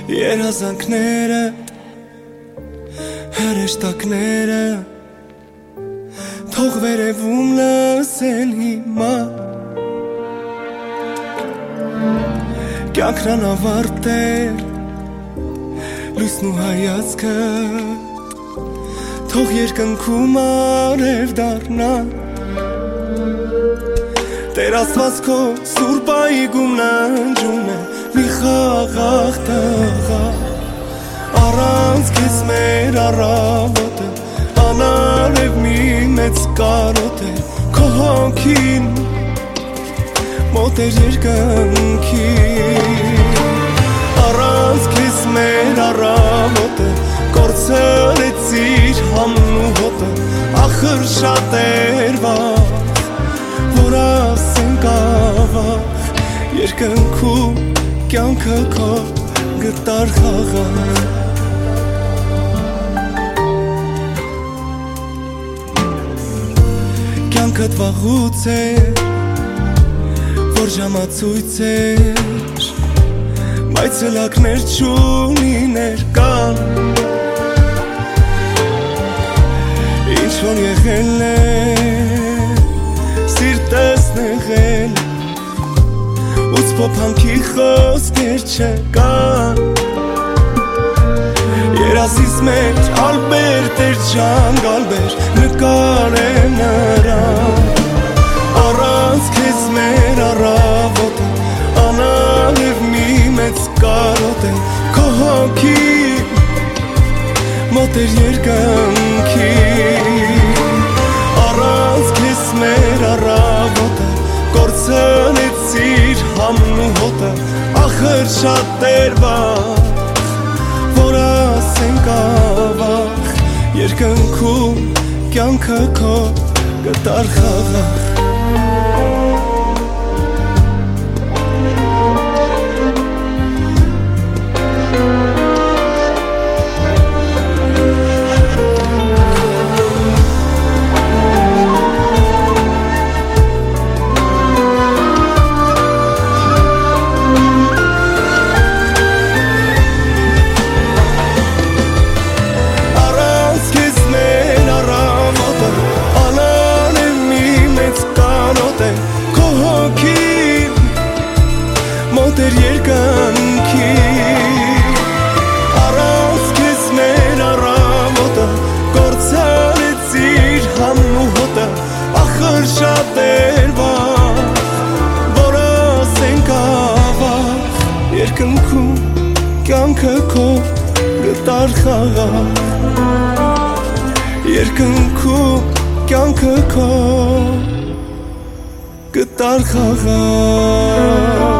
Երազանքները, հրեշտակները թող վերևում լսեն հիմա Կյանքն անավարտ էր լույսն ու հայացքը թող երկնքում արև դառնա Տեր Աստված քո սուրբ այգում ննջում է մի խաղաղ տղա Առանց քեզ մեր առավոտը անարև մի մեծ կարոտ է քո հոգին մոտ էր երկնքին Առանց քեզ մեր առավոտը կորցրեցիր համն ու հոտը ախր շատ էր վաղ որ ասենք ավաղ երկնքում կյանքը քո գտար խաղաղ Կյանքդ վաղուց էր որ ժամացույց էր բայց ելակներ չունի ներկան Ինչ որ եղել է սիրտս նեղել Ուց փոփանքի խոսքեր չկան Երազիս մեջ Ալբերտ էր ջան գալբեր նկարեմ նրան Առանց քեզ մեր առավոտը անալև մի մեծ կարոտ է քո հոգին մոտ էր երկնքին Առանց քեզ մեր առավոտը կորցրեցիր համն ու հոտը ախր շատ էր վաղ որ ասենք ավաղ երկնքում կյանքը քո գտար խաղաղ Մոտեր երկնքին Առանց քեզ մեր առավոտը կորցրեցիր համն ու հոտը ախր շատ էր վաղ որ ասենք ավաղ երկնքում կյանքը քո գտար խաղաղ երկնքում կյանքը քո գտար խաղաղ